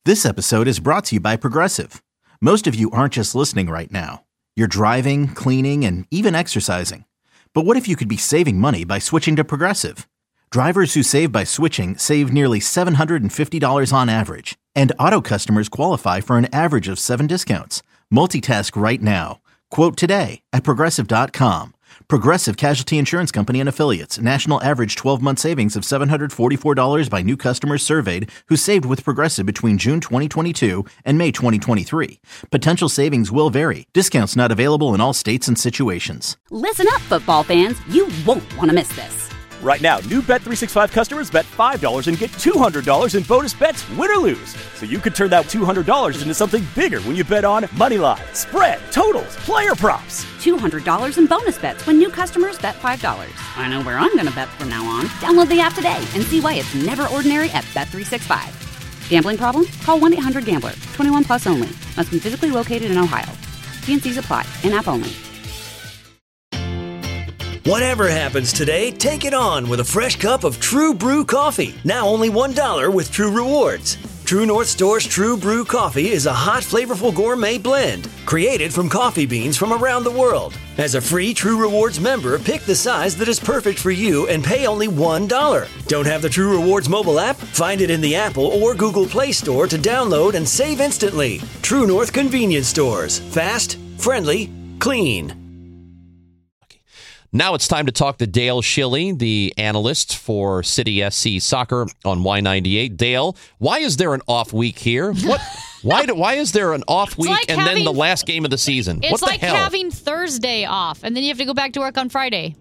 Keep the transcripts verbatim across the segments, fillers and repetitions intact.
This episode is brought to you by Progressive. Most of you aren't just listening right now. You're driving, cleaning, and even exercising. But what if you could be saving money by switching to Progressive? Drivers who save by switching save nearly seven hundred fifty dollars on average. And auto customers qualify for an average of seven discounts. Multitask right now. Quote today at Progressive dot com. Progressive Casualty Insurance Company and Affiliates. National average twelve-month savings of seven hundred forty-four dollars by new customers surveyed who saved with Progressive between June twenty twenty-two and May twenty twenty-three. Potential savings will vary. Discounts not available in all states and situations. Listen up, football fans. You won't want to miss this. Right now, new Bet three sixty-five customers bet five dollars and get two hundred dollars in bonus bets, win or lose. So you could turn that two hundred dollars into something bigger when you bet on money line, spread, totals, player props. two hundred dollars in bonus bets when new customers bet five dollars. I know where I'm going to bet from now on. Download the app today and see why it's never ordinary at Bet three sixty-five. Gambling problem? Call one eight hundred gambler. twenty-one plus only. Must be physically located in Ohio. T and C's apply. In-app only. Whatever happens today, take it on with a fresh cup of True Brew coffee. Now only one dollar with True Rewards. True North Store's True Brew coffee is a hot, flavorful gourmet blend created from coffee beans from around the world. As a free True Rewards member, pick the size that is perfect for you and pay only one dollar. Don't have the True Rewards mobile app? Find it in the Apple or Google Play Store to download and save instantly. True North Convenience Stores. Fast, friendly, clean. Now it's time to talk to Dale Schilly, the analyst for City S C Soccer on Y ninety-eight. Dale, why is there an off week here? What? Why? Do, why is there an off week like and having, then the last game of the season? It's what the like hell? having Thursday off, and then you have to go back to work on Friday.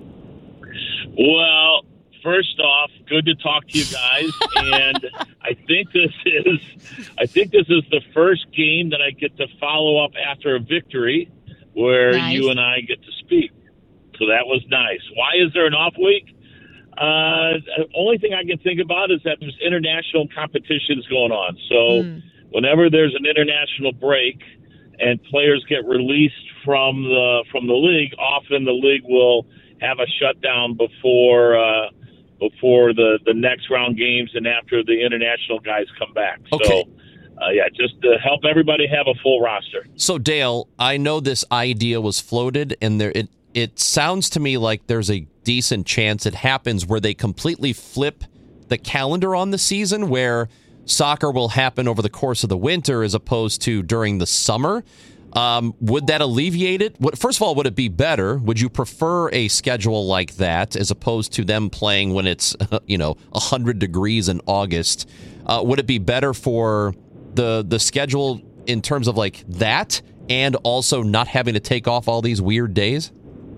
Well, first off, good to talk to you guys, and I think this is, I think this is the first game that I get to follow up after a victory, where nice. you and I get to speak. So that was nice. Why is there an off week? Uh, the only thing I can think about is that there's international competitions going on. So mm. whenever there's an international break and players get released from the from the league, often the league will have a shutdown before uh, before the, the next round games and after the international guys come back. Okay. So, uh, yeah, just to help everybody have a full roster. So, Dale, I know this idea was floated, and there it It sounds to me like there's a decent chance it happens where they completely flip the calendar on the season, where soccer will happen over the course of the winter as opposed to during the summer. Um, would that alleviate it? What, first of all, would it be better? Would you prefer a schedule like that as opposed to them playing when it's, you know, one hundred degrees in August? Uh, would it be better for the the schedule in terms of like that and also not having to take off all these weird days?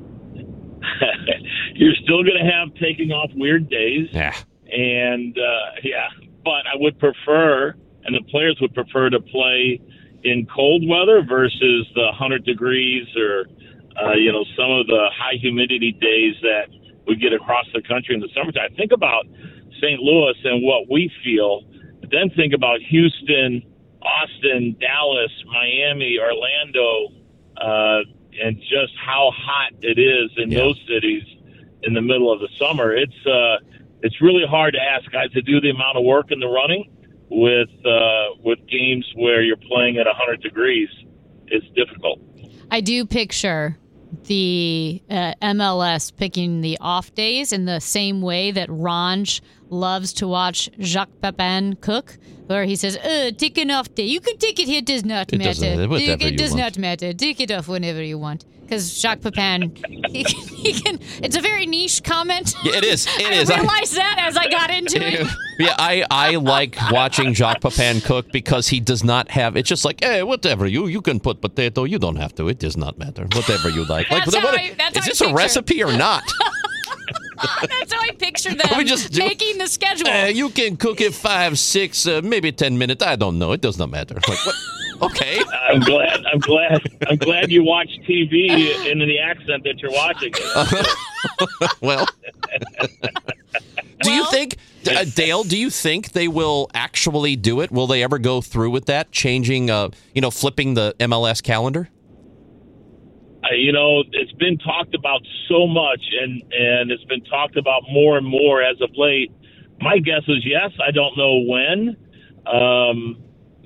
You're still going to have taking off weird days. Yeah. And, uh, yeah, but I would prefer, and the players would prefer to play in cold weather versus the one hundred degrees or, uh, you know, some of the high humidity days that we get across the country in the summertime. Think about Saint Louis and what we feel, but then think about Houston, Austin, Dallas, Miami, Orlando, uh, and just how hot it is in yeah. those cities in the middle of the summer. It's uh, it's really hard to ask guys to do the amount of work in the running with uh, with games where you're playing at one hundred degrees. It's difficult. I do picture the uh, M L S picking the off days in the same way that Ranj loves to watch Jacques Pepin cook, where he says, uh, take an off day. You can take it here, it does not it matter. It, it does want. not matter. Take it off whenever you want. Because Jacques Pepin, he can, he can, it's a very niche comment. Yeah, it is. It I is. I realized that as I got into it. Yeah, I, I like watching Jacques Pepin cook because he does not have, it's just like, hey, whatever, you you can put potato, you don't have to, it does not matter, whatever you like. like that's what, how I, that's is how this I a picture. recipe or not? That's how I picture them we just do, making the schedule. Uh, you can cook it five, six, uh, maybe ten minutes, I don't know, it does not matter. Like, what? Okay. I'm glad. I'm glad. I'm glad you watch T V in the accent that you're watching. Well, do you think, uh, Dale? Do you think they will actually do it? Will they ever go through with that, changing, uh, you know, flipping the M L S calendar? Uh, you know, it's been talked about so much, and and it's been talked about more and more as of late. My guess is yes. I don't know when. Um,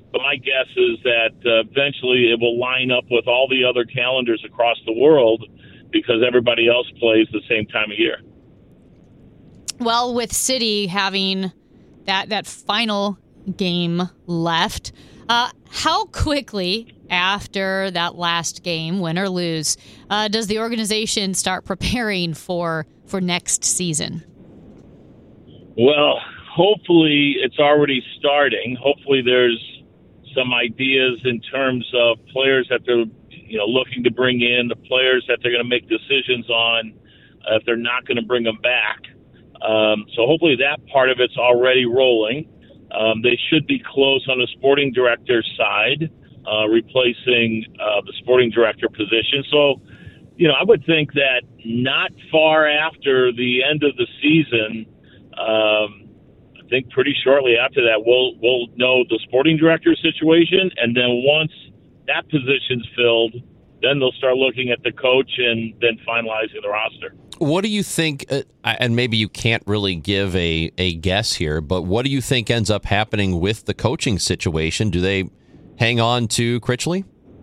But my guess is that uh, eventually it will line up with all the other calendars across the world because everybody else plays the same time of year. Well, with City having that that final game left, uh, how quickly after that last game, win or lose, uh, does the organization start preparing for for next season? Well, hopefully it's already starting. Hopefully there's some ideas in terms of players that they're you know looking to bring in, the players that they're going to make decisions on uh, if they're not going to bring them back. Um, so hopefully that part of it's already rolling. Um, they should be close on the sporting director's side, uh, replacing uh, the sporting director position. So, you know, I would think that not far after the end of the season, um, I think pretty shortly after that, we'll we'll know the sporting director situation, and then once that position's filled, then they'll start looking at the coach and then finalizing the roster. What do you think, uh, and maybe you can't really give a, a guess here, but what do you think ends up happening with the coaching situation? Do they hang on to Critchley?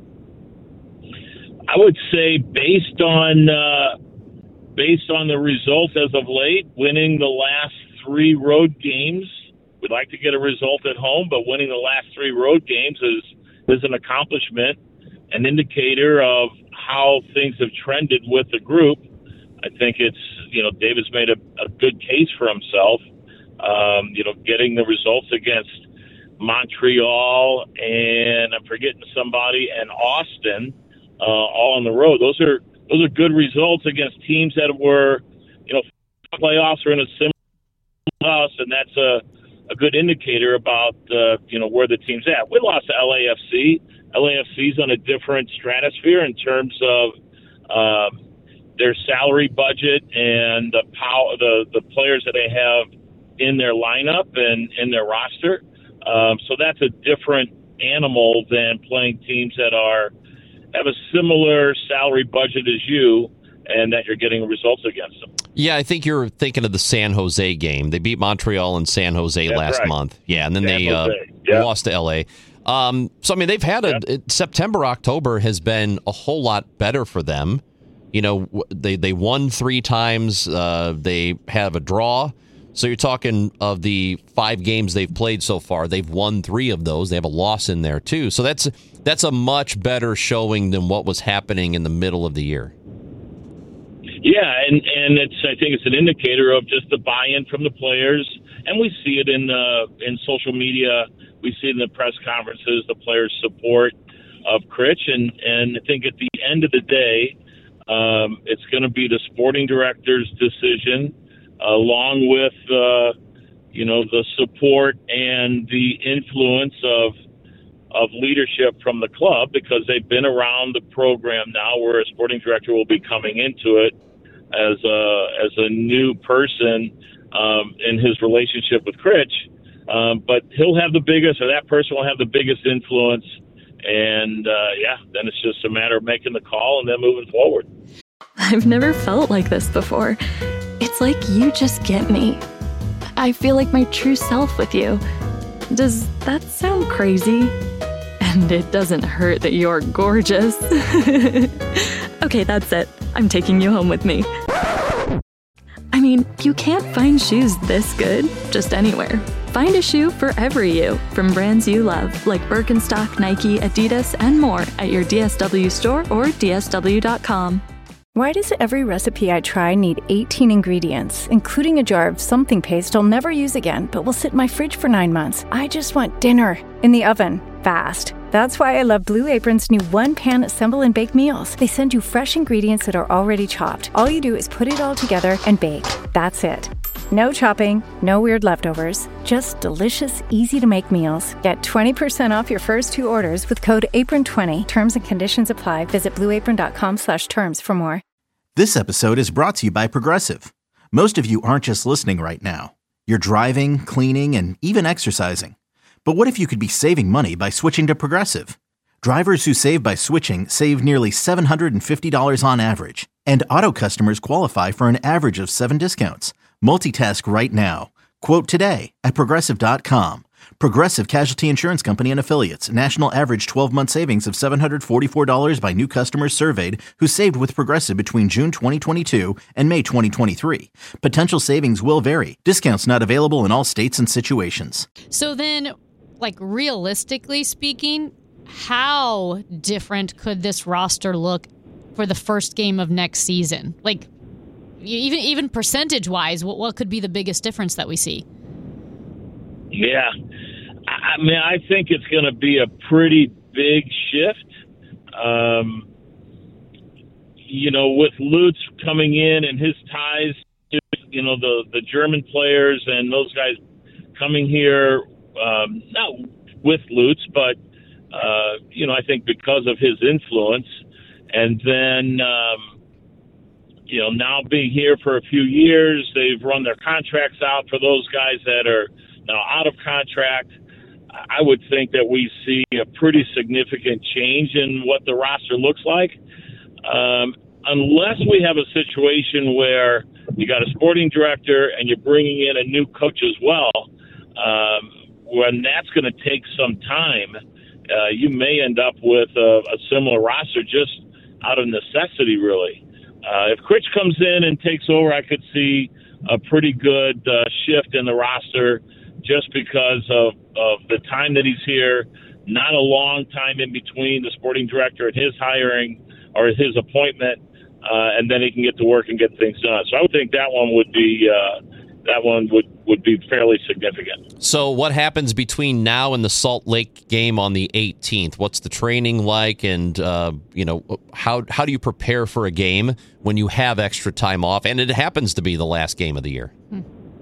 I would say based on uh, based on the results as of late, winning the last three road games, we'd like to get a result at home, but winning the last three road games is, is an accomplishment, an indicator of how things have trended with the group. I think it's, you know, David's made a, a good case for himself, um, you know, getting the results against Montreal and I'm forgetting somebody and Austin, uh, all on the road. Those are those are good results against teams that were, you know, playoffs are in a similar house, and that's a, a good indicator about, uh, you know, where the team's at. We lost to L A F C. L A F C's on a different stratosphere in terms of um, their salary budget and the power, the, the players that they have in their lineup and in their roster. Um, so that's a different animal than playing teams that are have a similar salary budget as you and that you're getting results against them. Yeah, I think you're thinking of the San Jose game. They beat Montreal and San Jose That's last right. month. Yeah, and then San they uh, yeah. lost to L A. Um, so, I mean, they've had a yeah. – September, October has been a whole lot better for them. You know, they, they won three times. Uh, they have a draw. So you're talking of the five games they've played so far. They've won three of those. They have a loss in there, too. So that's that's a much better showing than what was happening in the middle of the year. Yeah, and, and it's I think it's an indicator of just the buy-in from the players. And we see it in uh, in social media. We see it in the press conferences, the players' support of Critch. And, and I think at the end of the day, um, it's going to be the sporting director's decision, along with, uh, you know, the support and the influence of of leadership from the club, because they've been around the program now, where a sporting director will be coming into it as a as a new person um, in his relationship with Critch. Um, but he'll have the biggest, or that person will have the biggest influence. And, uh, yeah, then it's just a matter of making the call and then moving forward. I've never felt like this before. It's like you just get me. I feel like my true self with you. Does that sound crazy? And it doesn't hurt that you're gorgeous. Okay, that's it. I'm taking you home with me. I mean, you can't find shoes this good just anywhere. Find a shoe for every you from brands you love, like Birkenstock, Nike, Adidas, and more at your D S W store or D S W dot com. Why does every recipe I try need eighteen ingredients, including a jar of something paste I'll never use again, but will sit in my fridge for nine months? I just want dinner in the oven, fast. That's why I love Blue Apron's new one-pan assemble and bake meals. They send you fresh ingredients that are already chopped. All you do is put it all together and bake. That's it. No chopping, no weird leftovers, just delicious, easy-to-make meals. Get twenty percent off your first two orders with code apron twenty. Terms and conditions apply. Visit blue apron dot com slash terms for more. This episode is brought to you by Progressive. Most of you aren't just listening right now. You're driving, cleaning, and even exercising. But what if you could be saving money by switching to Progressive? Drivers who save by switching save nearly seven hundred fifty dollars on average. And auto customers qualify for an average of seven discounts. Multitask right now. Quote today at progressive dot com. Progressive Casualty Insurance Company and Affiliates. National average twelve-month savings of seven hundred forty-four dollars by new customers surveyed who saved with Progressive between June twenty twenty-two and May twenty twenty-three. Potential savings will vary. Discounts not available in all states and situations. So then, like, realistically speaking, how different could this roster look for the first game of next season? Like, even even percentage-wise, what, what could be the biggest difference that we see? Yeah. I mean, I think it's going to be a pretty big shift. Um, you know, with Lutz coming in and his ties to, you know, the, the German players and those guys coming here, um, not with Lutz, but, uh, you know, I think because of his influence. And then, um, you know, now being here for a few years, they've run their contracts out for those guys that are now out of contract. I would think that we see a pretty significant change in what the roster looks like, um, unless we have a situation where you got a sporting director and you're bringing in a new coach as well. Um, when that's going to take some time, uh, you may end up with a, a similar roster just out of necessity, really. Uh, if Critch comes in and takes over, I could see a pretty good uh, shift in the roster, just because of, of the time that he's here, not a long time in between the sporting director and his hiring or his appointment, uh, and then he can get to work and get things done. So I would think that one would be uh, that one would, would be fairly significant. So what happens between now and the Salt Lake game on the eighteenth? What's the training like, and uh, you know, how how do you prepare for a game when you have extra time off, and it happens to be the last game of the year? Hmm.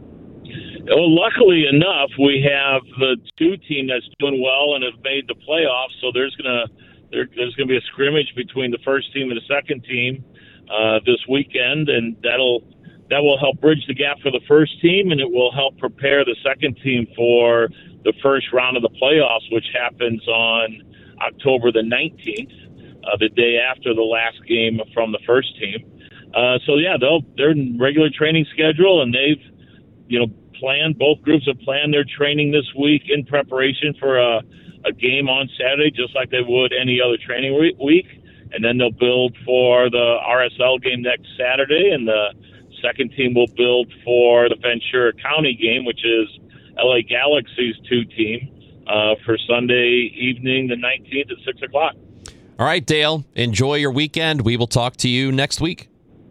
Well, luckily enough, we have the two team that's doing well and have made the playoffs. So there's gonna there, there's gonna be a scrimmage between the first team and the second team uh, this weekend, and that'll that will help bridge the gap for the first team, and it will help prepare the second team for the first round of the playoffs, which happens on October the nineteenth, uh, the day after the last game from the first team. Uh, so yeah, they'll they're in regular training schedule, and they've you know. Plan. Both groups have planned their training this week in preparation for a, a game on Saturday, just like they would any other training week. And then they'll build for the R S L game next Saturday, and the second team will build for the Ventura County game, which is L A Galaxy's two team, uh, for Sunday evening, the nineteenth at six o'clock. All right, Dale, enjoy your weekend. We will talk to you next week.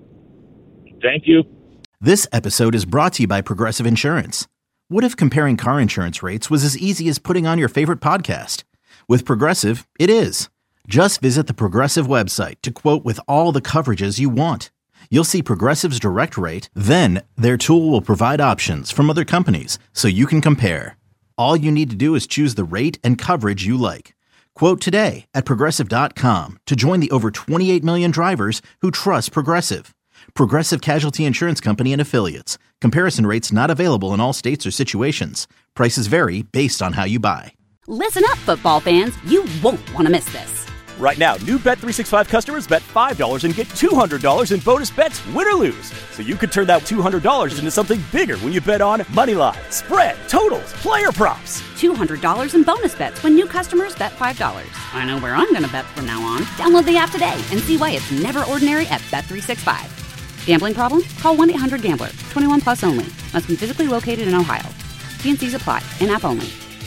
Thank you. This episode is brought to you by Progressive Insurance. What if comparing car insurance rates was as easy as putting on your favorite podcast? With Progressive, it is. Just visit the Progressive website to quote with all the coverages you want. You'll see Progressive's direct rate, then their tool will provide options from other companies so you can compare. All you need to do is choose the rate and coverage you like. Quote today at Progressive dot com to join the over twenty-eight million drivers who trust Progressive. Progressive Casualty Insurance Company and Affiliates. Comparison rates not available in all states or situations. Prices vary based on how you buy. Listen up, football fans. You won't want to miss this. Right now, new Bet three sixty-five customers bet five dollars and get two hundred dollars in bonus bets, win or lose. So you could turn that two hundred dollars into something bigger when you bet on money line, spread, totals, player props. two hundred dollars in bonus bets when new customers bet five dollars. I know where I'm going to bet from now on. Download the app today and see why it's never ordinary at Bet three sixty-five. Gambling problem? Call one eight hundred gambler. twenty-one plus only. Must be physically located in Ohio. T and C's apply. In-app only.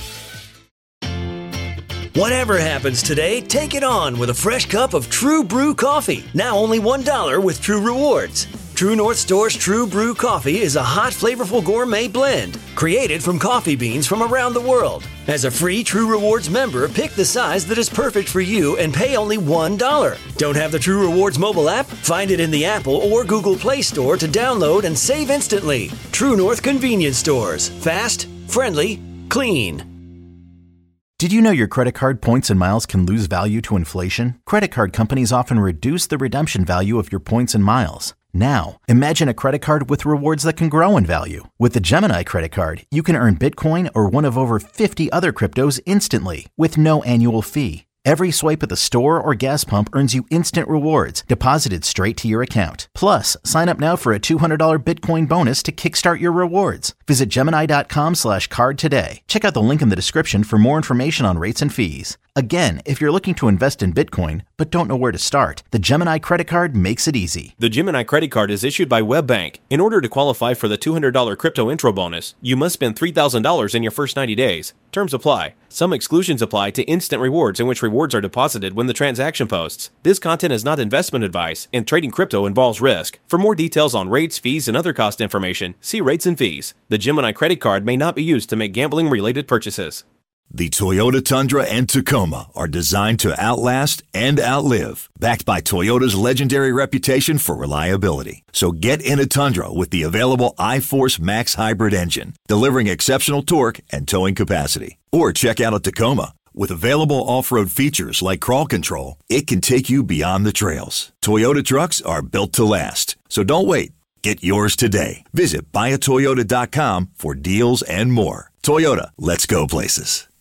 Whatever happens today, take it on with a fresh cup of True Brew coffee. Now only one dollar with True Rewards. True North Store's True Brew coffee is a hot, flavorful gourmet blend created from coffee beans from around the world. As a free True Rewards member, pick the size that is perfect for you and pay only one dollar. Don't have the True Rewards mobile app? Find it in the Apple or Google Play Store to download and save instantly. True North Convenience Stores. Fast, friendly, clean. Did you know your credit card points and miles can lose value to inflation? Credit card companies often reduce the redemption value of your points and miles. Now, imagine a credit card with rewards that can grow in value. With the Gemini credit card, you can earn Bitcoin or one of over fifty other cryptos instantly with no annual fee. Every swipe at the store or gas pump earns you instant rewards deposited straight to your account. Plus, sign up now for a two hundred dollars Bitcoin bonus to kickstart your rewards. Visit Gemini.com slash card today. Check out the link in the description for more information on rates and fees. Again, if you're looking to invest in Bitcoin but don't know where to start, the Gemini credit card makes it easy. The Gemini credit card is issued by WebBank. In order to qualify for the two hundred dollars crypto intro bonus, you must spend three thousand dollars in your first ninety days. Terms apply. Some exclusions apply to instant rewards, in which rewards are deposited when the transaction posts. This content is not investment advice, and trading crypto involves risk. For more details on rates, fees, and other cost information, see rates and fees. The Gemini credit card may not be used to make gambling-related purchases. The Toyota Tundra and Tacoma are designed to outlast and outlive, backed by Toyota's legendary reputation for reliability. So get in a Tundra with the available iForce Max hybrid engine, delivering exceptional torque and towing capacity. Or check out a Tacoma. With available off-road features like crawl control, it can take you beyond the trails. Toyota trucks are built to last. So don't wait. Get yours today. Visit buy a toyota dot com for deals and more. Toyota, let's go places.